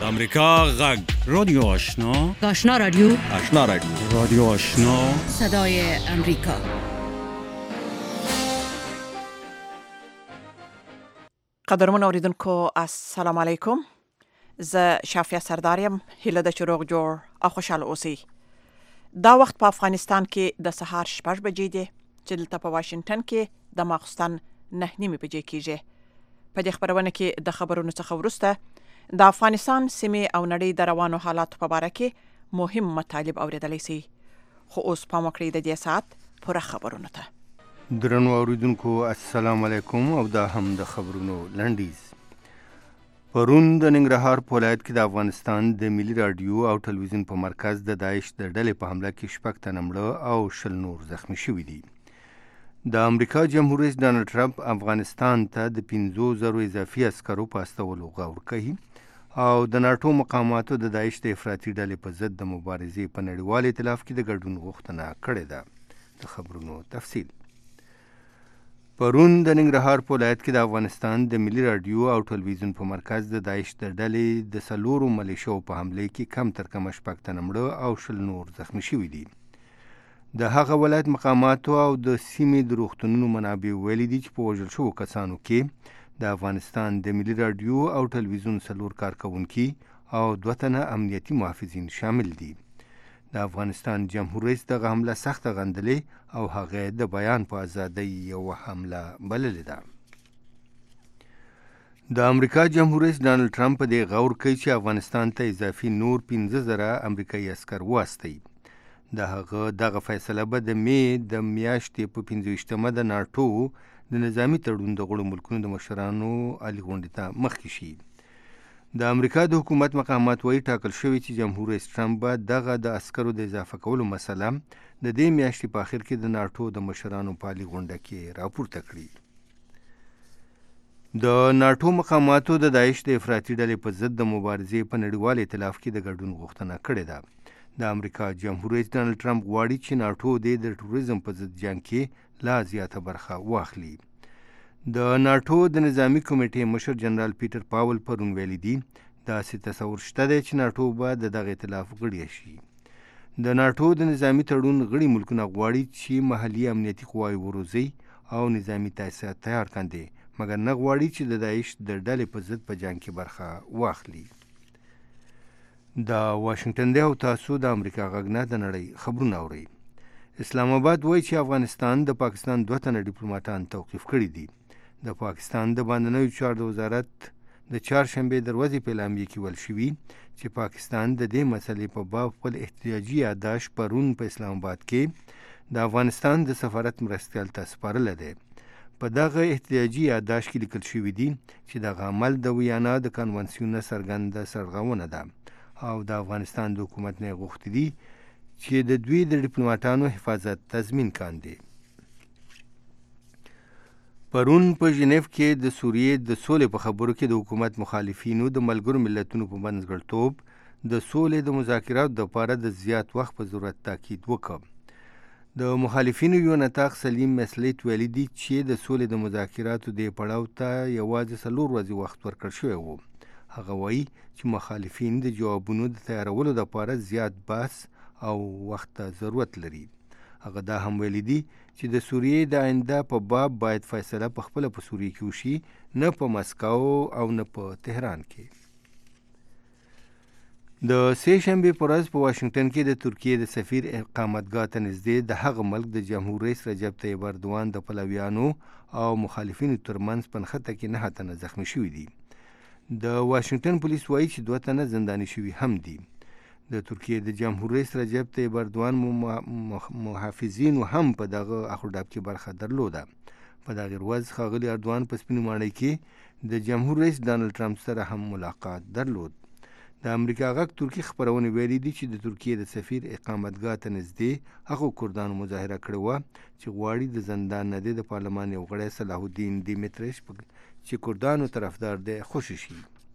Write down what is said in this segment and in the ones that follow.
د امریکا غږ رادیو آشنا، آشنا رادیو، آشنا رادیو، رادیو آشنا، صدای امریکا. قدرمن اوریدونکو السلام علیکم. زه شافیا سردارم. هیله د چروغ جوړ او خوشاله اوسئ. دا وخت په افغانستان کې د سهار 6 بجې دی چې دلته په واشنگټن کې د ماخستن 9:30 بجې کیږي. په دې خبرونه کې د خبرونو څخه وروسته د افغانستان سیمې او نړۍ د روانو حالاتو په اړه کې مهم مطالب اوریدلای شئ. خو اوس پام وکړئ د دې ساعت پوره خبرونه ته. درنو اوریدونکو السلام علیکم او دا هم د خبرونو لنډیز. پرون د ننګرهار په ولایت کې د افغانستان د ملي رادیو او ټلویزیون په مرکز د داعش د ډلې په حمله کې 6 تنه مړه او 10 نور زخمی شوي دي. د امریکا جمهور رئیس ډانلډ ټرمپ افغانستان ته د 50,000 اضافي عسکرو په استولو غور کوي او د ناټو مقاماتو د داعش د افراطي ډلې په ضد د مبارزې په نړیوال ائتلاف کې د ګډون غوښتنه کړې ده. د خبرونو تفصیل. پرون د ننګرهار په ولایت کې د افغانستان د ملي رادیو او ټلویزیون په مرکز د داعش د ډلې د 4 ملیشو په حمله کې کم تر کمه 6 تنه مړه او 10 نور زخمی شوي دي. د هغه ولایت مقاماتو او د سیمې د روغتونونو منابع ویلي دي چې په وژل شوو کسانو کې د افغانستان د ملي رادیو او ټلویزیون 4 کارکونکي او 2 تنه امنیتي محافظین شامل دي. د افغانستان جمهور رئیس دغه حمله سخت غندلې او هغه د بیان په ازادۍ یو حمله بللې ده. د امریکا جمهور رئیس ډانلډ ټرمپ د غور کوي چې افغانستان ته اضافي نور 15,000 امریکایي عسکر واستوي. د هغه دغه فیصله به د مې د میاشتې په 25مه د ناټو د نظامی تړون د غړو ملکونو د مشرانو عالی غونډې ته مخکې شي. د امریکا د حکومت مقامات وایي ټاکل شوی چې جمهور رئیس ټرمپ به دغه د عسکرو د اضافه کولو مسله د دې میاشتې په اخر کې د ناټو د مشرانو په عالی غونډه کې راپورته کړي. د ناټو مقاماتو د داعش د افراطي ډلې په ضد د مبارزې په نړیوال ائتلاف کې د ګډون غوښتنه کړې ده. د امریکا جمهور رئیس ډانلډ ټرمپ غواړي چې ناټو د تروریزم په ضد جنگ کې لا زیاته برخه واخلي. د ناټو د نظامی کمیټې مشر جنرال پیټر پاول پرون ویلي دي داسې تصور شته دی چې ناټو به د دغه ائتلاف غړی شي. د ناټو د نظامی تړون غړي ملکونه غواړي چې محلي امنیتي قواوې وروزي او نظامی تاسیسات تیار کړي، مګر نه غواړي چې د داعش د ډلې په ضد په جنگ کې برخه واخلي. د واشنگټن دی او تاسو د امریکا غږ نه د نړۍ خبرونه اورئ. اسلام آباد وایي چې افغانستان د پاکستان 2 تنه ډیپلوماټان توقیف کړي دي. د پاکستان د بهرنیو چارو د وزارت د چهارشنبې د ورځې په اعلامیه کې ویل شوي چې پاکستان د دې مسلې په باب خپل احتجاجي یادداشت پرون په اسلام آباد کې د افغانستان د سفارت مرستیال ته سپارلی دی. په دغه احتجاجي یادداشت کې لیکل شوي دي چې دغه عمل د ویانا د کنونسیون څرګنده سرغړونه ده او د افغانستان د حکومت نه غوښتي دي چې د دوی د ډیپلوماټانو حفاظت تضمین کاندي. پرون په ژنیف کې د سوریې د سولې په خبرو کې د حکومت مخالفینو د ملګرو ملتونو په منځګړیتوب د سولې د مذاکراتو لپاره د زیات وخت په ضرورت تاکید وکړ. د مخالفینو یو نطاق سلیم مسلیت ویلي دي چې د سولې د مذاکراتو د پړاو ته یوازې 4 ورځې وخت ورکړل شوی و. هغه وایي چې مخالفین د جوابونو د تیارولو لپاره زیات بحث او وخت ته ضرورت لري. هغه دا هم ویلي دي چې د سوریې د آینده په باب باید فیصله په خپله په سوریې کې وشي، نه په مسکو او نه په تهران کې. د سې شنبې په ورځ په واشنګټن کې د ترکیې د سفیر اقامتګاه ته نږدې د هغه ملک د جمهور رئیس رجب طیب اردوان د پلویانو او مخالفینو ترمنځ په نښته کې 9 تنه زخمی شوي دي. د واشنګټن پولیس وایي چې 2 تنه زنداني شوي هم دي. د ترکیې د جمهور رئیس رجب طیب اردوان محافظینو هم په دغه اخوډاب کې برخه درلوده. په دغه ورځ ښاغلي اردوان په سپینو ماڼۍ کې د جمهور رئیس ډانلډ ټرمپ سره هم ملاقات درلود. د امریکا غږ ترکي خبرونه ویلي دي چې د ترکیې د سفیر اقامتګاه ته نږدې هغو کردانو مظاهره کړې وه چې غواړي د زندان نه د پارلمان یو غړی صلاح الدین دیمیتریش چې کردانو طرفدار دی خوشي شي.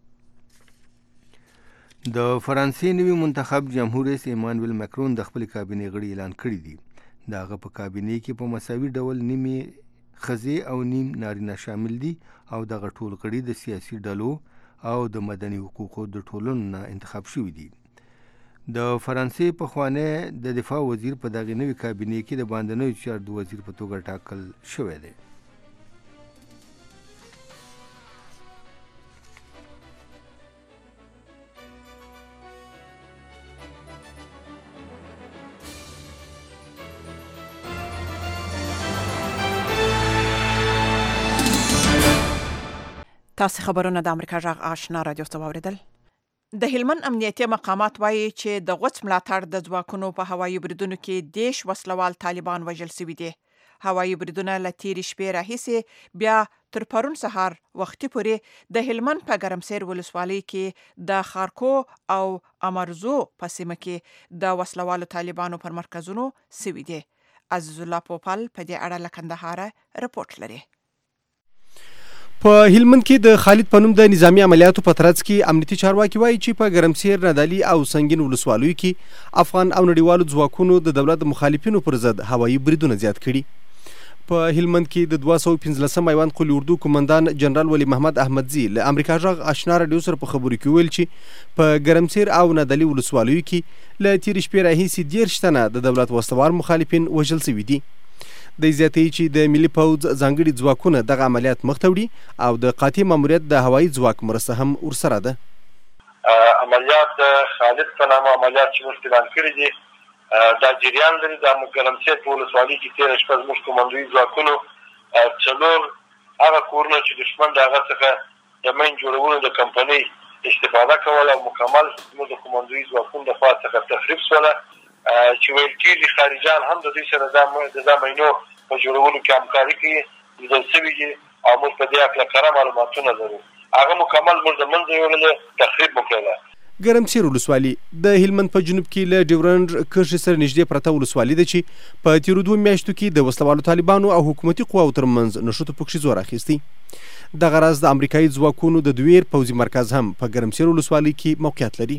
د فرانسې نوي منتخب جمهور رئیس ایمانویل مکرون د خپل کابینې غړي اعلان کړي دي. د هغه په کابینې کې په مساوي ډول نیمې ښځې او نیم نارینه شامل دي او دغه ټول غړي د سیاسي ډلو او د مدني حقوقو د ټولنو نه انتخاب شوي دي. د فرانسې پخوانی د دفاع وزیر په دغه نوې کابینې کې د باندنیو چارو د وزیر په توګه ټاکل شوی دی. تاسو خبرونه د امریکا جغ آشنا رادیو څخه واوریدل. د هلمند امنیتي مقامات وایي چې د غوڅ ملاتړ د ځواکونو په هوایي بریدونو کې دیش وسلوال طالبان وژل شوي دي. هوایي بریدونه له تیرې شپې راهیسې بیا تر پرون سهار وختي پورې د هلمند په ګرمسیر ولسوالۍ کې د خارکو او امرزو په سیمه کې د وسلوالو طالبانو پر مرکزونو شوي دي. عزیز الله پوپل په دې اړه له کندهار رپورټ لري. په هلمند کې د خالد په نوم د نظامی عملیاتو په ترڅ کې امنیتي چارواکي وایي چې په ګرمسیر، نادعلي او سنگین ولسوالیو کې افغان او نړیوالو ځواکونو د دولت مخالفینو پر ضد هوایي بریدونه زیات کړي. په هلمند کې د 215 میوند قلی اردو قومندان جنرال ولی محمد احمدزي له امریکا جغ آشنا رادیو سره په خبرو کې ویل چې په ګرمسیر او نادعلي ولسوالیو کې له تیرې شپې راهیسې 10 تنه د دولت وسلوال مخالفین وژل شوي دي. د زیاتې چې د ملي پوځ ځانګړي ځواکونه دغه عملیات مخته وړي او د قاطع ماموریت د هوایي ځواک مرسته هم ورسره ده. عملیات خالد په نامه عملیات چې موږ اعلان کړي دي دا جریان لري. د ګرمسیر په ولسوالۍ کې تېره شپه زموږ کمانډوي ځواکونو 4 هغه کورونه چې دښمن د هغه څخه د مین جوړولو د کمپنۍ استفاده کوله او مکمل زموږ د کمانډوي ځواکونو د خوا څخه تخریب شوله چې ویل کېږي خارجیان هم د دوی سره د دا مینو په جوړولو کې همکاري کوي. لیدل شوي دي او موږ په دې هکله کره معلوماتونه لرو. هغه مکمل موږ د منځه یوړلې، تخریب مو کړله. ګرمسیر ولسوالي د هلمند په جنوب کې له ډیورنډ کرښې سره نږدې پرته ولسوالي ده چې په تیرو 2 میاشتو کې د وسلوالو طالبانو او حکومتي قواو ترمنځ نښتو پکښې زور اخیستی. دغه راز د امریکایي ځواکونو د دویر پوځي مرکز هم په ګرمسیر ولسوالۍ کې موقعیت لري.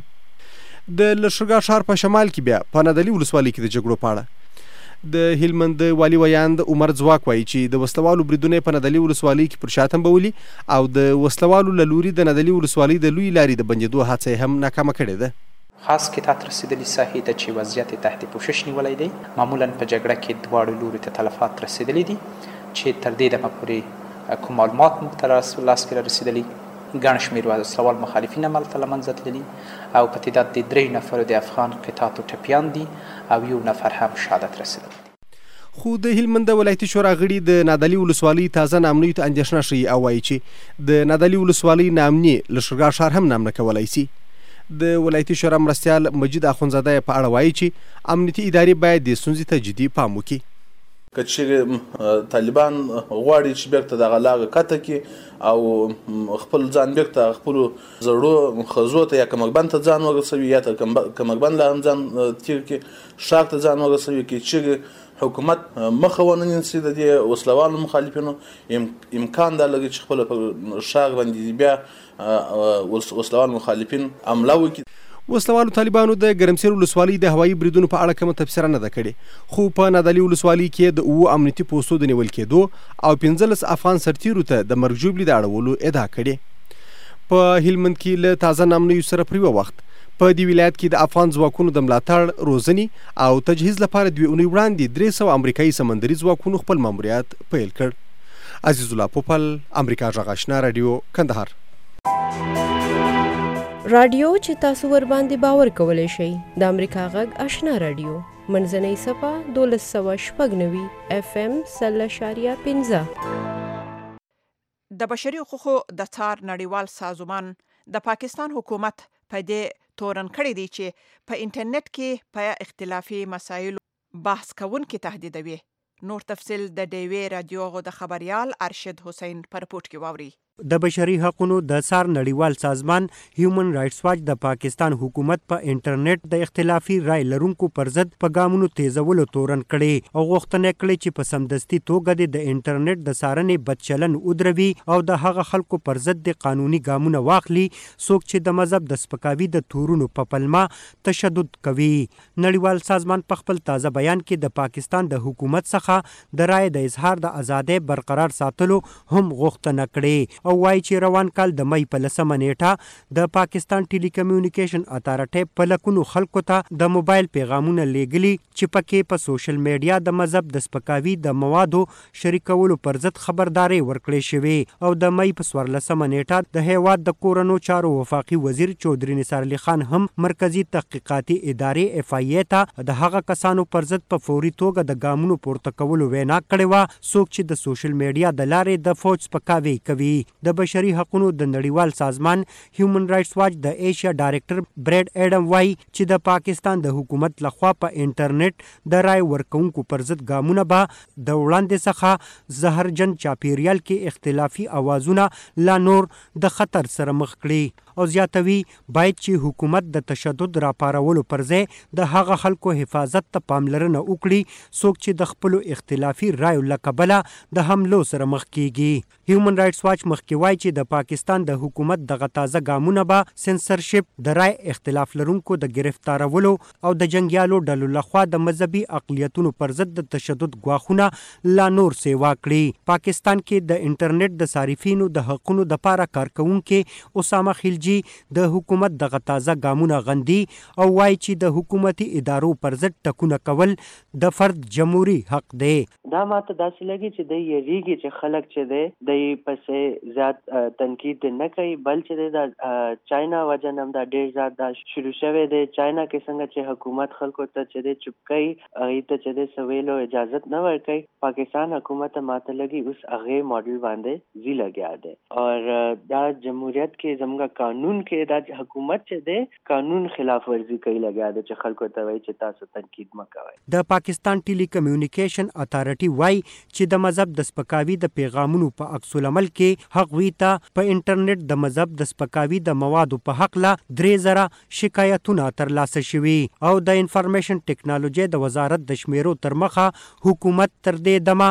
د لښکرګاه ښار په شمال کې بیا په نادعلي ولسوالۍ کې د جګړو په اړه د هلمند والي ویاند عمر ځواک وایي چې د وسلوالو بریدونه په نادعلي ولسوالۍ کې پر شا تنبولي او د وسلوالو له لوري د نادعلي ولسوالۍ د لوی لارې د بندېدو هڅه هم ناکامه کړې ده. خاص کې تحت رسیدلی ساحې ته چې وضعیت تحت پوشش نیولی دی. معمولا په جګړه کې دواړو لوري ته تلفات رسیدلی دي چې تر دې دمه پورې کوم معلومات موږ ته لاس کې رسیدلي. ګڼ شمېر وسلوال مخالفین هملته له منځه تللي او په تعداد د 3 نفرو د افغان قطعاتو ټپیان دي او 1 نفر هم شهادت رسیدلی. خو د هلمند ولایتي شورا غړي د نادعلي ولسوالۍ تازه ناامنیو ته اندېښنه ښیي او وایي چې د نادعلي ولسوالۍ ناامني لښکرګاه ښار هم نامنه کولی شي. د ولایتي شورا مرستیال مجید اخونزاده په اړه وایي چې امنیتي ادارې باید د ستونزې ته جدي پام وکړي. که چیرې طالبان غواړي چې بیرته دغه لاغه قطع کړي او خپل ځان بیرته خپلو زړو ښځو ته یا کمربند ته ځان ورسوي یا تر کمربند لا هم ځان تیر کړي، ښار ته ځان ورسوي. که چیرې حکومت مخه ونه نیسي د دې وسلوالو مخالفینو، امکان دا لري چې خپله پر ښار باندې بیا وسلوال مخالفین حمله وکړي. وسلوالو طالبانو د ګرمسیر ولسوالۍ د هوایي بریدونو په اړه کومه تبصره نه ده کړې، خو په نادعلي ولسوالۍ کې د 9 امنیتي پوستو د نیول کېدو او 15 افغان سرتیرو ته د مرګ ژوبلې د اړولو ادعا کړې. په هلمند کې له تازه ناامنیو سره پر یوه وخت په دې ولایت کې د افغان ځواکونو د ملاتړ، روزنې او تجهیز لپاره 2 اونۍ وړاندې 300 امریکایي سمندري ځواکونو خپل ماموریت پیل کړ. عزیز الله پوپل، امریکا جغ آشنا رادیو، کندهار. رادیو چې تاسو ور باندې باور کولای شئ د امریکا غږ آشنا رادیو منځنۍ صفه 1296 FM 0.15. د بشري حقوقو د څار نړیوال سازمان د پاکستان حکومت په دې تورن کړی دی چې په انټرنیټ کې په اختلافي مسایلو بحث کوونکي تهدیدوي. نور تفصیل د ډیوی رادیو غو د خبريال ارشد حسین پر رپورټ کې واوري. د بشري حقوقو د څار نړیوال سازمان هیومن رائټس واچ د پاکستان حکومت په انټرنیټ د اختلافي رای لرونکو پر ضد په ګامونو تیزولو تورن کړي او غوښتنه کړې چې په سمدستي توګه د انټرنیټ د څارنې بدچلن ودروي او د هغه خلکو پر ضد د قانوني ګامونه واخلي څوک چې د مذهب د سپکاوي د تورونو په پلمه تشدد کوي. نړیوال سازمان په خپل تازه بیان کې د پاکستان د حکومت څخه د رای د اظهار د ازادۍ برقرار ساتلو هم غوښتنه کړې او وایي چې روان کال د مئی په 10 نیټه د پاکستان ټیلی کمیونیکیشن اتارټي په لکونو خلکو ته د موبایل پیغامونه لیږلي چې پکې په سوشل میډیا د مذهب د سپکاوي د موادو شریکولو پر ضد خبرداري ورکړې شوې او د مئی په 14 نیټه د هیواد د کورونو چارو وفاقي وزیر چودري نثار علي خان هم مرکزی تحقیقاتي ادارې FIA ته د هغه کسانو پر ضد په فوري توګه د ګامونو پورته کولو وینا کړې وه څوک چې د سوشل میډیا د لارې د فوج سپکاوی کوي. د بشري حقوقو د نړیوال سازمان هیومن رائټس واچ د ایشیا ډایریکټر برید اډم وایي چې د پاکستان د حکومت لخوا په انټرنیټ د رای ورکونکو پر ضد ګامونه به د وړاندې څخه زهرجن چاپیریال کې اختلافي اوازونه لا نور د خطر سره مخ کړي او زیاتوي باید چې حکومت د تشدد راپارولو پر ځای د هغه خلکو حفاظت ته پاملرنه وکړي څوک چې د خپلو اختلافي رایو له کبله د حملو سره مخ کیږي. هیومن رائټس واچ مخکې وایي چې د پاکستان د حکومت دغه تازه ګامونه به سنسرشپ د رای اختلاف لرونکو د گرفتارولو او د جنګیالو ډلو لخوا د مذهبي اقلیتونو پر ضد د تشدد ګواښونه لا نور سیوا کړي. پاکستان کې د انټرنیټ د صارفینو د حقونو د پاره کارکونکو اسامه خلجي د حکومت دغه تازه ګامونه غندي او وایي چې د حکومتي ادارو پر ضد ټکونه کول د فرد جمهوریت حق دی. دا ماته داسې لګي چې د یریږي چې خلک چې دی د پسې زیات تنقید نه کوي بل چې د چاینا وجنم دا ډیر زیات دا شروع شوی دی. چاینا کې څنګه چې حکومت خلکو ته چې دی چپ کوي هغه ته چې دی سویلو اجازه نه ورکوي پاکستان حکومت ماته لګي اوس هغه ماډل باندې زی لګیا دی او دا جمهوریت کې زموږ قانون کې دا حکومت چې دی قانون خلاف ورزي کوي لګیا دی چې خلکو ته وایي چې تاسو تنقید مکوئ. د پاکستان ټیلی کمیونیکیشن اتارټي وایي چې د مذهب د سپکاوي د پیغامونو په عکس العمل کې هغوی ته په انټرنیټ د مذهب د سپکاوي د موادو په حق له 3000 شکایتونه ترلاسه شوي او د انفارمیشن ټیکنالوژي د وزارت د شمیرو تر مخه حکومت تر دې دمه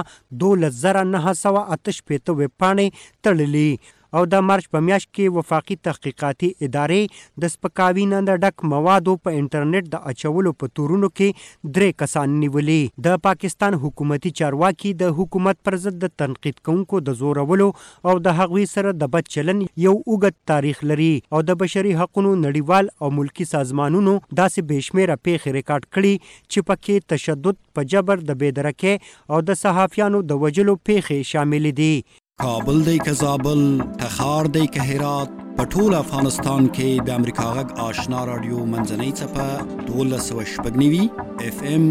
12988 ویب پاڼې تړلي او د مارچ په میاشت کې وفاقي تحقیقاتي ادارې د سپکاوي نه د ډک موادو په انټرنیټ د اچولو په تورونو کې 3 کسان نیولي. د پاکستان حکومتي چارواکي د حکومت پر ضد د تنقید کوونکو د زورولو او د هغوی سره د بد چلن یو اوږد تاریخ لري او د بشري حقوقو نړیوال او ملکی سازمانونو داسې بېشمیره پیښې ریکارډ کړي چې پکې تشدد په جبر د بېدرکۍ او د صحافیانو د وجلو پیښې شامل دي. کابل دی که زابل تخار دی که هرات په ټول افغانستان کې د امریکا غږ آشنا رادیو منځنۍ څپه 1290 FM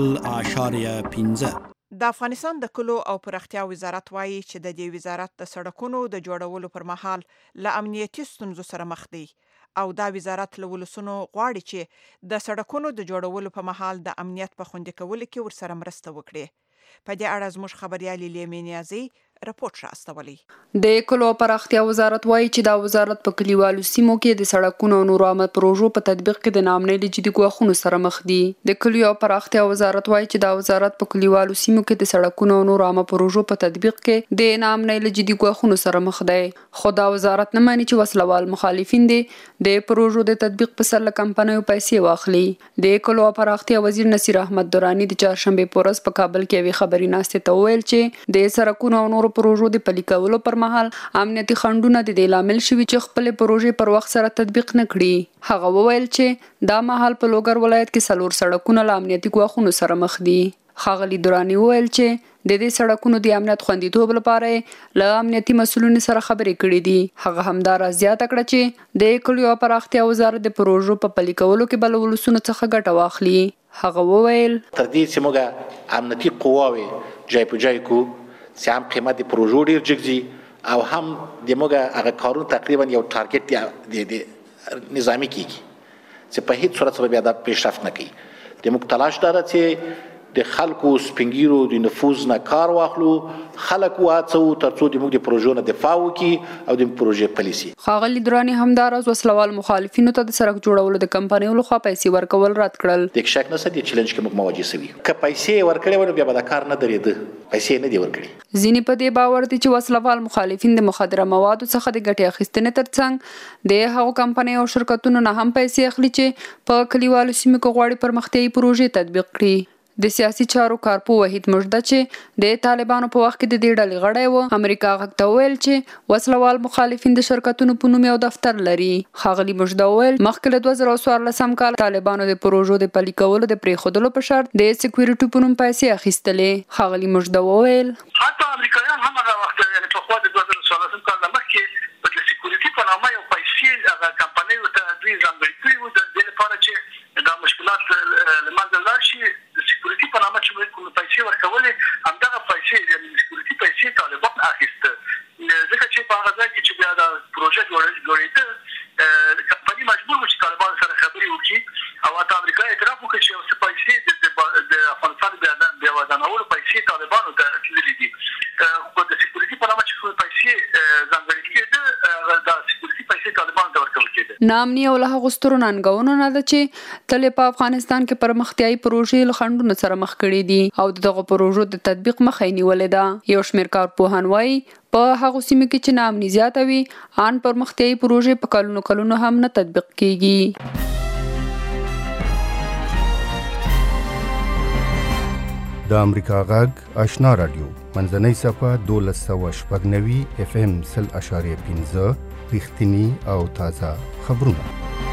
0.15. د افغانستان د کلو او پراختیا وزارت وایي چې د دې وزارت د سړکونو د جوړولو پر مهال له امنیتي ستونزو سره مخ دی او دا وزارت له ولسونو غواړي چې د سړکونو د جوړولو په مهال د امنیت په خوندي کولو کې ورسره مرسته وکړي. په دې اړه زموږ خبريالي لیمې نیازي رپورټ راستولی. د کلو پراختیا وزارت وایي چې دا وزارت په کلیوالو سیمو کې د سړکونو او نورو عامه پروژو په تطبیق کې د ناامنۍ له جدي ګواښونو سره مخ دي. د کلیو پراختیا وزارت وایي چې دا وزارت په کلیوالو سیمو کې د سړکونو او نورو عامه پروژو په تطبیق کې د ناامنۍ له جدي ګواښونو سره مخ دی. خو دا وزارت نه ماني چې وسلوال مخالفین دي د پروژو د تطبیق په سر له کمپنیو پیسې واخلي. د کلو پراختیا وزیر نصیر احمد درانی د چهارشنبه په ورځ په کابل کې وی خبري ناشته ته ویل چې د سړکونو او نورو پروژو د پلي کولو پر مهال امنیتي خنډونه د دې لامل شوي چې خپل پروژې پر وخت سره تطبیق نه کړي. هغه وویل چې دا مهال په لوګر ولایت کې 4 سړکونه له امنیتي ګواښونو سره مخ دي. ښاغلي درانی وویل چې د دې سړکونو د امنیت خوندیتوب لپاره له امنیتي مسؤلینو سره خبرې کړې دي. هغه همدارا زیاته کړه چې د کلیو پراختیا وزارت د پروژو په پلي کولو کې بل ولسونو څخه ګټه واخلي. هغه وویل تر دې چې موږ امنیتي قواوې جای په جای کو چې هم قیمت د پروژو ډیر جګزي او هم د موږ هغه کارونه تقریبا یو ټارګټ د نظامی کیږي چې په هیڅ صورت سره بیا د پیشرفت نه کوي. د موږ تلاش دا چې د خلکو سپینګیرو د نفوذ نه کار واخلو خلک واڅو ترڅو د موږ د پروژو نه دفاع وکړي او د پروژې پالیسي. ښاغلي درانی همداراز وسلوال مخالفینو ته د سړک جوړولو د کمپنیو لخوا پیسې ورکول رد کړل. د شک نه ستې چیلنج کې موږ مواجه سوي که پیسې ورکړې ونه بیا به دا کار نه درېده پیسې نه دی ورکړي. ځینې په دې باور دي چې وسلوال مخالفین د مخدره موادو څخه د ګټې اخیستنې ترڅنګ د هغو کمپنیو او شرکتونو نه هم پیسې اخلي چې په کلیوالو سیمو کې غواړي پرمختیایي پروژې تطبیق کړي. د سیاسي چارو کارپو وحید مجده چې د طالبانو په وخت کې د دې ډلې غړی و امریکا غږ ته وویل چې وسلوال مخالفین د شرکتونو په نوم یو دفتر لري. ښاغلي مجده وویل مخکې له 2014 کال طالبانو د پروژو د پلي کولو د پرېښودلو په شرط د سکیورټي په نوم پیسې اخیستلې. ښاغلي مجده وویل حتی امریکایان هم هغه وخت یعنې پخوا د 2014 کال نه مخکې د سکیورټي په نامه یو پیسې هغه کمپنیو ته دوی ځانګړې کړي وو د دې لپاره چې دا مشکلات له منځه لاړ شي. د سکیورټي په نامه چې موږ کوم پیسې ورکولې همدغه پیسې یعنې سکیورټي پیسې طالبان اخیسته ځکه چې په هغه ځای کې چې بیا دا پروژه جوړېده کمپني مجبور و چې طالبان سره خبرې وکړي او حتی امریکا اعتراف وکړي چې څه پیسې د افغانستان بیا ودانولو پیسې طالبانو ته تللې دي. خو د سکیورټي په نامه چې کومې پیسې ځانګړې کېده دا سکیورټي پیسې طالبانو ته ورکول کېده. ناامني او له هغو سترو ننګونو نه ده چې تل په افغانستان کې پرمختیایي پروژې له خنډونو سره مخ کړي دي او دغه پروژو د تطبیق مخه یې نیولې ده. یو شمېر کارپوهان وایي په هغو سیمو کې چې ناامني زیاته وي ان پرمختیایي پروژې په کلونو هم نه تطبیق کېږي. د امریکا غږ آشنا رادیو منځنۍ صفحه 1290 FM 0.5 رښتینی او تازه خبرونه.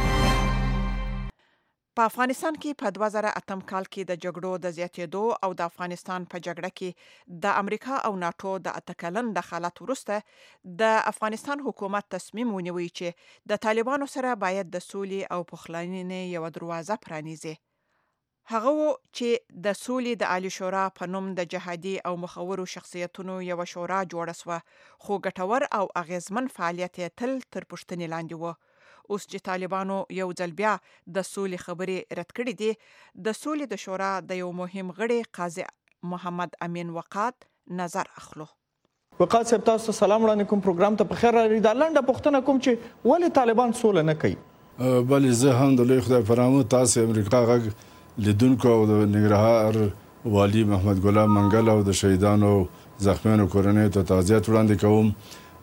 په افغانستان کې په 2008 کال کې د جګړو د زیاتېدو او د افغانستان په جګړه کې د امریکا او ناتو د 8 کلن دخالت وروسته د افغانستان حکومت تصمیم ونیوي چې د طالبانو سره باید د سولې او پخلاینې یو دروازه پرانیزي. هغه چې د سولې د عالی شورا په نوم د جهادي او مخورو شخصیتونو یو شورا جوړه سوه خو ګټور او اغیزمن فعالیت تل تر پوښتنې لاندې و. اوس چې طالبانو یو ځل بیا د سولې خبرې رد کړې دي د سولې د شورا د یو مهم غړي قاضي محمد امین وقات نظر اخلو. وقات صاحب تاسو سلام وړاندې کوم پروګرام ته په خیر راغلی. دا لنډه پوښتنه کوم چې ولې طالبان سوله نه کوي؟ بلې زه هم د لوی خدای په نامه تاسو امریکا غږ لیدونکو او د ننګرهار والي محمد ګلاب منګل او د شهیدانو زخمیانو کورنۍ ته تعزیت وړاندې کوم.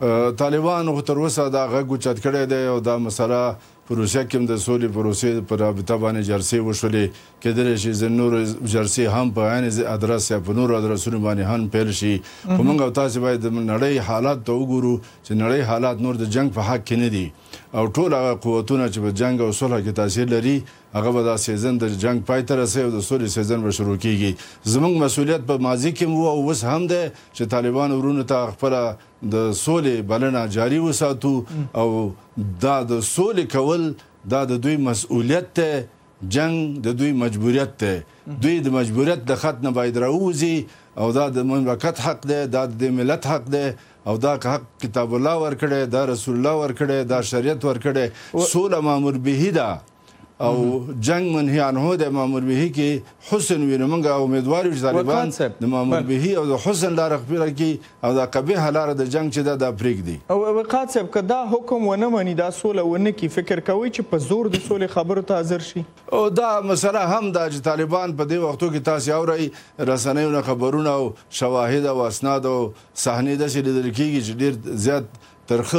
طالبان خو تر اوسه دا غږ اوچت کړی دی او دا مسله په روسیه کې هم د سولې پروسې په رابطه باندې جلسې وشولې. کېدلی شي ځینې نور جلسې هم په عین ادرس یا په نورو ادرسونو باندې هم پیل شي. خو موږ او تاسې باید د نړۍ حالات ته وګورو چې نړۍ حالات نور د جنګ په حق کې نه دي او ټول هغه قوتونه چې په جنګ او صلح کې تاثیر لري هغه به دا سیزن د جنګ پای ته رسوي او د سولې سیزن به شروع کېږي. زموږ مسؤلیت په ماضي کې و او اوس هم دی چې طالبان ورونو ته خپله د سولې بلنه جاري وساتو او دا د سولې کول دا د دوی مسؤلیت دی. جنگ د دوی مجبوریت دی. دوی د مجبوریت د خط نه باید راووځي او دا د مملکت حق دی، دا د ملت حق دی او دا حق کتاب الله ورکړی، دا رسول الله ورکړی، دا شریعت ورکړی. سوله مامور به ده او جنگ منهی عنه د مامور به کې حسن وینو موږ امیدوار یو چې طالبان د مامور به او د حسن لاره خپله کړي او دا قبیح لاره د جنگ چې دا پرېږدي. او وقات صاحب که دا حکم ونه مني دا سوله ونه کړي فکر کوئ چې په زور د سولې خبرو ته حاضر شي؟ او دا مسله هم دا چې طالبان په دې وختو کې تاسې اورئ رسنیو نه خبرونه او شواهد او اسناد او صحنې داسې لیدل کېږي چې ډېر زیات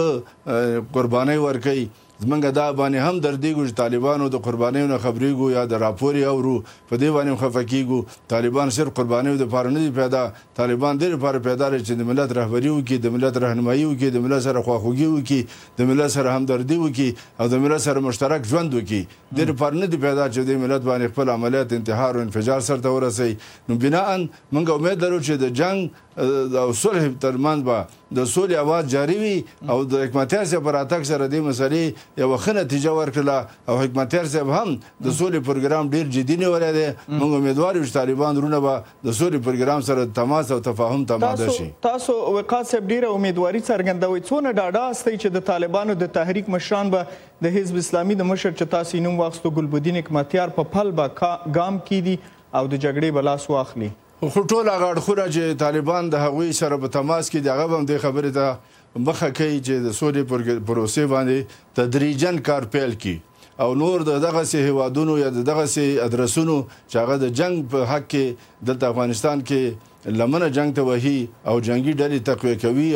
ترخه قربانۍ ورکوي. زمونږ دا باندې هم دردېږو چې طالبانو د قربانیو نه خبرېږو یا د راپور یې اورو په دې باندې هم خفه کېږو. طالبان صرف قربانیو دپاره نه دي پیدا، طالبان دې لپاره پیدا دی چې د ملت رهبري وکړي، د ملت رهنمایي وکړي، د ملت سره خواخوږي وکړي، د ملت سره همدردي وکړي او د ملت سره مشترک ژوند وکړي. دې لپاره نه دي پیدا چې د ملت باندې خپل عملیات انتحار او انفجار سرته ورسوي. نو بناءً موږ امید لرو چې د جنګ او صلح ترمنځ به د سولې اواز جاري وي او د حکمتیار صاحب په راتګ سره دې مسلې یوه ښه نتیجه ورکړله او حکمتیار صاحب هم د سولې پروګرام ډېر جدي نیولی دی. موږ امیدوار یو چې طالبان وروڼه به د سولې پروګرام سره تماس او تفاهم ته ماده شي. تاسو وقاص صاحب ډېره امیدواري څرګندوئ. څونه ډاډه استئ چې د طالبانو د تحریک مشران به د حزب اسلامي د مشر چې تاسو یې نوم واخیستو ګلبدین حکمتیار په پل به ګام کیدي او د جګړې به لاس واخلي؟ خو ټول هغه اړخونه چې طالبان د هغوی سره په تماس کې دي هغه به هم دې خبرې ته مخه کوي چې د سولې پروسې باندې تدریجاً کار پیل کړي او نور د دغسې هیوادونو یا د دغسې ادرسونو چې هغه د جنگ په حق کې دلته افغانستان کې لمنه جنگ ته وهي او جنگي ډلې تقویه کوي او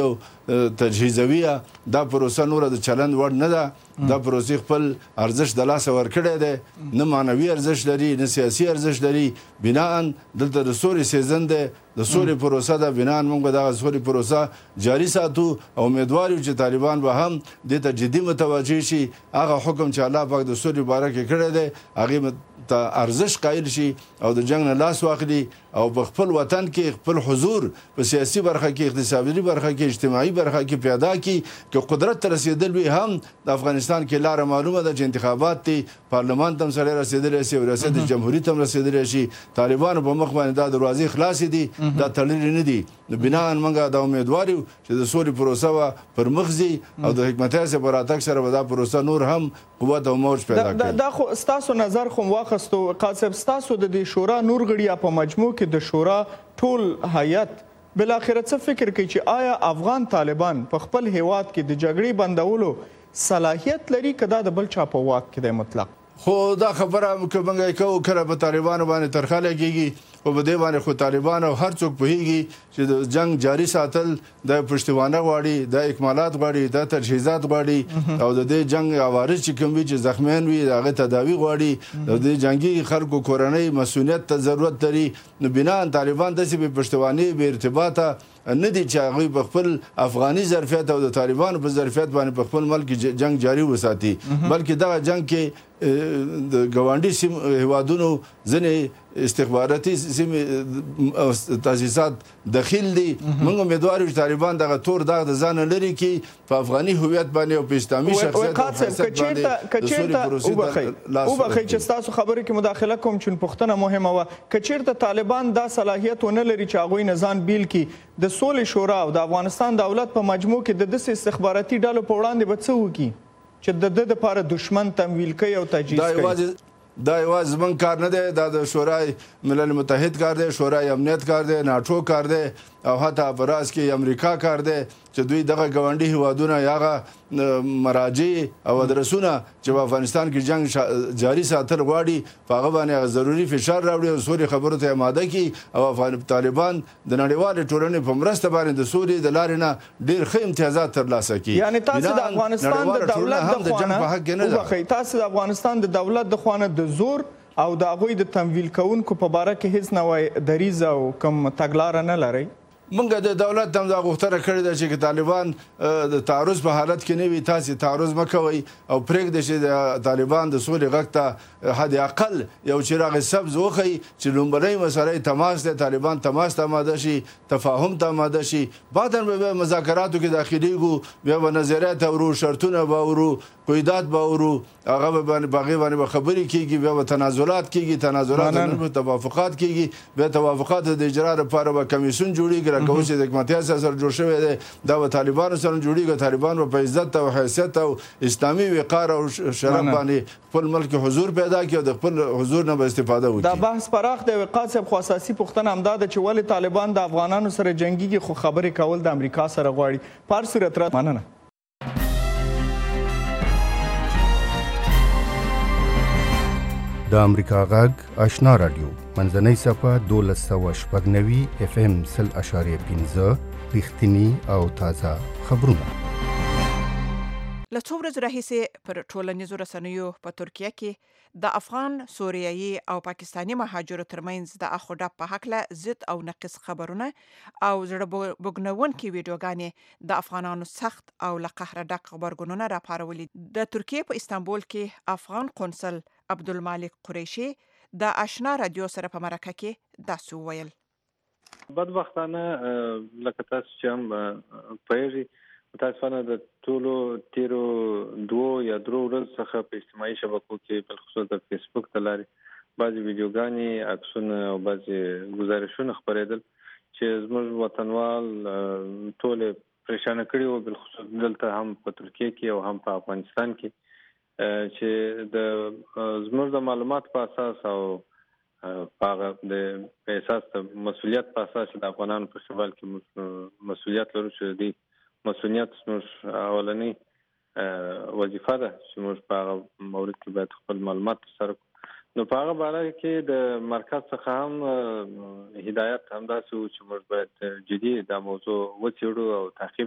تجهیزوي دا پروسه نوره د چلند وړ نه ده. دا پروسې خپل ارزښت د لاسه ورکړی دی، نه معنوي ارزښت لري نه سیاسي ارزښت لري. بناً دلته د سولې سیزن دی، د سولې پروسه ده. بناً موږ به دغه سولې پروسه جاري ساتو او امیدوار یو چې طالبان به هم دې ته جدي متوجه شي. هغه حکم چې الله پاک د سولې باره کې کړی دی هغې ته ارزښت قایل شي او د جنګ نه لاس واخلي او په خپل وطن کې خپل حضور په سیاسي برخه کې، اقتصادي برخه کې، اجتماعي برخه کې پیدا کړي. که قدرت ته رسېدل وي هم د افغانستان کې لاره معلومه ده چې انتخابات دي، پارلمان ته هم سړی رسېدلی شي او ریاست جمهوري ته هم رسېدلی شي. طالبانو په مخ باندې دا دروازې خلاصې دي، دا تړلې نه دي. نو بناً موږ دا امیدوار یو چې د سولې پروسه به پر مخ ځي او د حکمتیار صاحب په راتګ سره به دا پروسه نور هم قوت او موج پیدا کړي. دا خو ستاسو نظر خو واخستو قاضي صاحب، ستاسو د دې شورا نور غړي یا په مجموع کې د شورا ټول هیئت بلاخره څه فکر کوي چې آیا افغان طالبان په خپل هیواد کې د جګړې بندولو صلاحیت لري که دا د بل چا په واک کې دی مطلق؟ خو دا خبره که موږ کوو کله په طالبانو باندې ترخه لګېږي او په دې باندې خو طالبان او هر څوک پوهېږي چې د جنګ جاري ساتل د پشتوانه غواړي، د اکمالات غواړي، د تجهیزات غواړي او د دې جنګ عوارض چې کوم وي چې زخمیان وي د هغې تداوي غواړي. د دې جنګي خلکو کورنۍ مسؤلیت ته ضرورت لري. نو بنا طالبان داسې بې پشتواني بې ارتباطه نه دي چې هغوی په خپل افغاني ظرفیت او د طالبانو په ظرفیت باندې په خپل ملک جنګ جاري وساتي، بلکې دغه جنګ کې د ګاونډي هیوادونو ځینې استخباراتي سیمې تاسیسات دخیل دي. موږ امیدوار یو چې طالبان دغه تور داغ د ځانه لرې کړي په افغاني هویت باندې او په اسلامي شخصیت او حیثیت باندې د سولې پروسې ته لاس ورکړي. چې ستاسو خبرې کې مداخله کوم چې پوښتنه مهمه وه، که چېرته طالبان دا صلاحیت ونه لري چې هغوی نه ځان بیل کړي، د سولې شورا او د افغانستان دولت په مجموع کې د داسې استخباراتي ډلو په وړاندې به څه وکړي چې د ده دپاره دښمن تمویل کوي او تجهیز کوي؟ دا یوازې زموږ کار نه دی، دا د شورای ملل متحد کار دی، شورای امنیت کار دی، ناټو کار دی او حتی په راز کې امریکا کار دی چې دوی دغه ګاونډي هیوادونه یا هغه مراجع او ادرسونه چې په افغانستان کې جنګ جاري ساتل غواړي په هغه باندې هغه ضروري فشار راوړي او سولې خبرو ته اماده کړي او طالبان د نړیوالې ټولنې په مرسته باندې د سولې د لارې نه ډېر ښه امتیازات ترلاسه کړي. یعنې تاسو د افغانستان د دولت د خوانه د زور او د هغوی د تمویل کوونکو په باره کې هیڅ نوی دریځ او کوم تګلاره نه لرئ؟ موږ د دولت هم دا غوښتنه کړې ده چې طالبان د تعرض په حالت کې نه وي، تاسې تعرض مه کوئ او پرېږدئ چې د طالبان د سولې غږ ته حد اقل یو چراغ سبز وښیي چې لومړنۍ مسله تماس دی، طالبان تماس ته آماده شي، تفاهم ته آماده شي. بعدا به مذاکراتو کې داخلېږو، بیا به نظریات اورو، شرطونه به اورو، قیودات به اورو، هغه به هغې باندې به خبرې کېږي، بیا به تنازلات کېږي، تنازلات توافقات کېږي، بیا توافقات د اجرا لپاره به کمیسیون جوړېږي. لکه اوس چې د حکمتیار صاحب سره جوړ شوی دی دا به طالبانو سره جوړېږي. طالبان به په عزت او حیثیت او اسلامي وقار او شرف باندې خپل ملک حضور پیدا کړي او د خپل حضور نه به استفاده وکړي. دا بحث پراخ دی. وقاص صاحب خو اساسي پوښتنه همدا ده چې ولې طالبان د افغانانو سره جنګېږي خو خبرې کول د امریکا سره غواړي. په هر صورت مننه. د امریکا غږ آشنا رادیو منځنۍ صفحه 1290 FM 0.15 رښتینی او تازه خبرونه. له څو ورځو راهیسې پر ټولنیزو رسنیو په ترکیه کې د افغان، سوریایي او پاکستاني مهاجرو ترمنځ د اخ و ډب په هکله ضد او نقص خبرونه او زړه بوږنونکې ویډیوګانې د افغانانو سخت او له قهره ډک غبرګونونه راپارولي. د ترکیې په استانبول کې افغان قونسل عبدالمالک قریشي د آشنا رادیو سره په مرکه کې داسې وویل: بدبختانه لکه تاسو چې هم پوهېږئ، متاسفانه د ټولو تیرو 2 یا 3 ورځو څخه په اجتماعي شبکو کې بالخصوص د فیسبوک د لارې بعضې ویډیوګانې، عکسونه او بعضې گزارشونه خپرېدل چې زموږ وطنوال ټولې پریشانه کړي وو، بالخصوص دلته هم په ترکیه کې او هم په افغانستان کې، چې د زموږ د معلومات په اساس او په اساس د مسؤلیت په اساس د افغانانو په شمال کې مسؤلیت لرو چې دی مسؤلیت زموږ اولنۍ وظیفه ده چې موږ په هغه مورد کې باید خپل معلومات ترسره کړو. نو په هغه باره کې د مرکز څخه هم هدایت همداسې و چې موږ باید جدي دا موضوع وڅېړو او تعقیب یې کړو.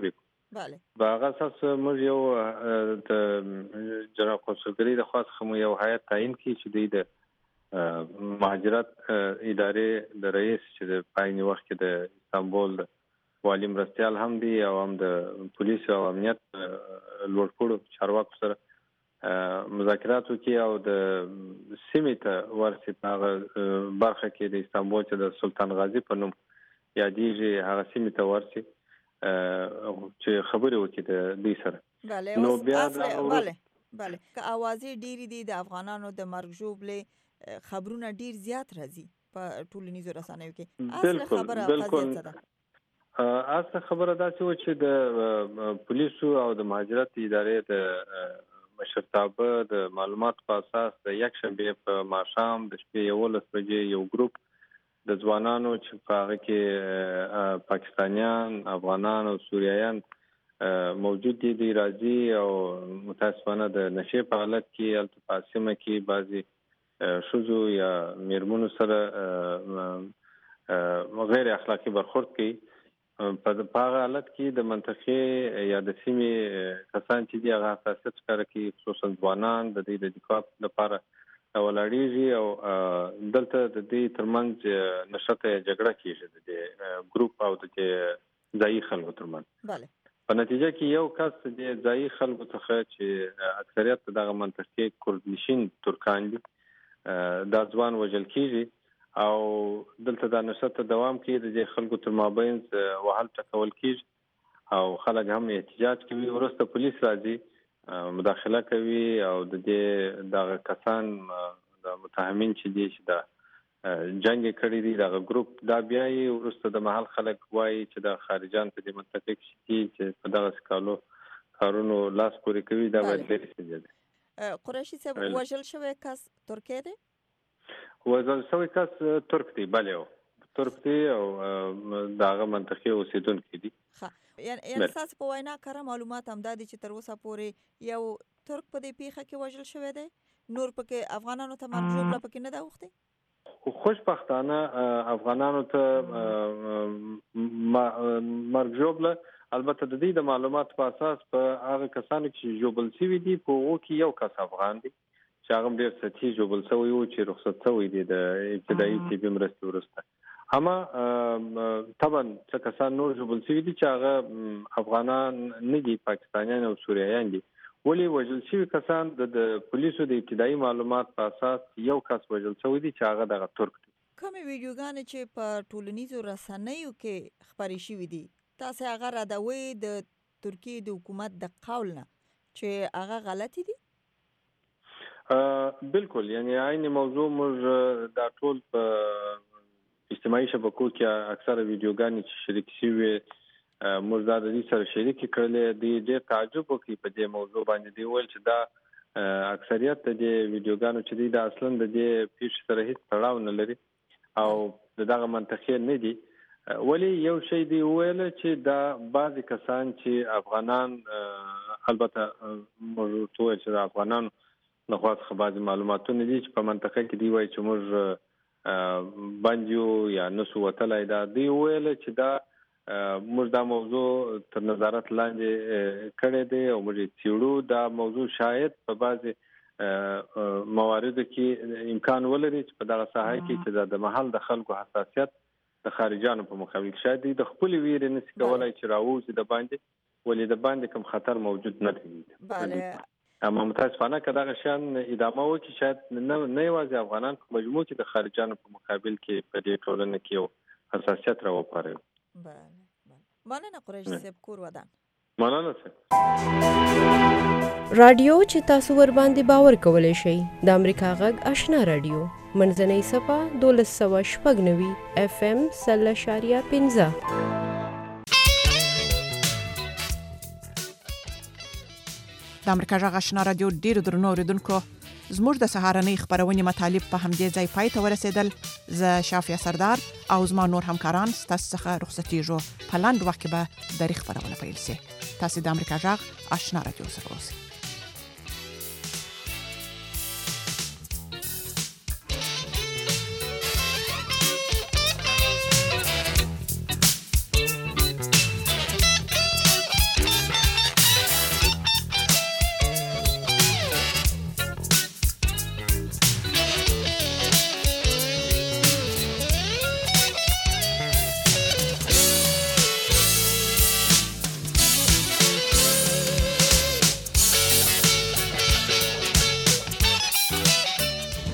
بله په هغه اساس موږ یو د جناب قونسلګرۍ د خوا څخه یو هیئت تعیین کړي چې د مهاجرت ادارې د رئیس چې د پایني وخت کې د استانبول والی مرستيال هم دي او هم د پولیس او امنیت لوړپوړو چارواکو سره مذاکرات وکړي او د سیمې ته ورسي په هغه برخه کې د استانبول چې د سلطان غازی په نوم یادېږي هغه سیمې ته ورسي چې خبرې وکړي د دې سره نو بیا بله که اوازې ډېرې دي د افغانانو د مرګ ژوبلې خبرونه ډېر زیات راځي په ټولنیزو رسنیو کې اصل خبره قضیه ده اصل خبره دا چې د پولیسو او د مهاجرت ادارې د مشرتابه د معلومات په اساس د یک شنبه په ماښام د شپې 11 بجې یو ګروپ د ځوانانو چې په هغه کې پاکستانیان، افغانان او سوریایان موجود دي راځي او متاسفانه د نشې په حالت کې التفاسمه کې بعضي شوزو یا میرمنو سره غیر اخلاقی برخورد کوي په هغه حالت کې د منطقې یا د سیمې کسان چې دي هغه حساسیت ښکاره کوي خصوصا ځوانان د دې د دفاع لپاره ولاړېږي او دلته د دې ترمنځ نشته جګړه کیږي د ګروپ او د ځایي خلکو ترمنځ په نتیجه کې یو کس د ځایي خلکو څخه چې اکثریت دغه منطقې کردنشین ترکان دي دا ځوان وژل کیږي او دلته د نشته دوام کوي د خلکو تر مابین وحل ټکول کیږي او خلک هم احتجاج کوي ورسته پولیس راځي مداخله کوي او د دغه کسان د متهمین چې دي چې دا جنگ کړی دی دغه ګروپ دا بیا یې ورسته د محل خلک وایي چې د خارجان په دې منطقه کې چې په دغه سکالو کارونو لاس پورې کوي دا باید لري شي. قریشي صاحب وژل شوی کس ترکیه دی؟ وژل شوی کس ترک دی بله ترک دی او دغه منطقې اوسیدونکي دي. یعنی تاسو په وینا کار معلومات هم دادي چې تر اوسه پورې یو ترک په دې پیښه کې وژل شوی دی نور پکې افغانانو ته مرګ ژوبله پکې نه ده اوښتې؟ خوشبختانه افغانانو ته مرګ ژوبله البته د دې د معلومات په اساس په هغه کسانو چې ژوبل شوي دي په هغو کې یو کس افغان دی چې هغه ډېر سطحي ژوبل شوی و چې رخصت شوی دی د ابتدایي طبي مرستې وروسته. اما طبعا څه کسان نور ژوبل شوي دي چې هغه افغانان نه دي پاکستانیان او سوریایان دي ولې وژل شوي کسان د پولیسو د ابتدایي معلومات په اساس یو کس وژل شوی دی چې هغه دغه ترک دی. کومې ویډیوګانې چې په ټولنیزو رسنیو کې خپرې شوي دي تاسو هغه ردوئ د ترکیې د حکومت د قول نه چې هغه غلطي دي؟ بالکل یعنی عین موضوع موږ دا ټول په اجتماعي شبکو کې اکثره ویډیوګانې چې شریک شوي موږ دا د دې سره شریک کړلې دي ډېر تعجب وکړي په دې موضوع باندې دی ویل چې دا اکثریت د ویډیوګانو چې دی دا اصلا د دې پیښې سره هیڅ تړاو نه لري او دغه منطقې نه دي ولی یو شی دی ویل چې دا بعضی کسان چې افغانان البته موږ ټول چې افغانان نو خاص بعضی معلوماتونه دي چې په منطقه کې دی وایي چې موږ باندې یا نسو وتلای دا دی ویل چې دا موږ دا موضوع تر نظارت لاندې کړی دی او موږ چیړو دا موضوع شاید په بعضی مواردو کې امکان ولري چې په دغه ساحه کې چې د محل د خلکو حساسیت د خارجانو په مقابل کې شاید د خپل ویرې نشي کولای چې راوځي د باندې ولې د باندې کوم خطر موجود نه دی. بله اما متاسفانه که دغه شان ادامه وکړي شاید نه یوازې افغانان په مجموع کې د خارجانو په مقابل کې په دې ټولنه کې یو حساسیت راوپاروي. بله مننه قریشي صاحب کور ودان. مننه صاحب. رادیو چې تاسو ور باندې باور کولای شئ د امریکا غږ آشنا رادیو منځنۍ صفه 1290 FM 0.15 د امریکا غږ آشنا رادیو ډیرو درنو اوریدونکو زموږ د سهارنۍ خبرونې مطالب په همدې ځای پای ته ورسېدل. زه شافیا سردار او زما نور همکاران ستاسو څخه رخصتېږو. په لاندې وخت کې به درې خبرونه پیل شي. تاسو د امریکا غږ آشنا رادیو سره اوسئ.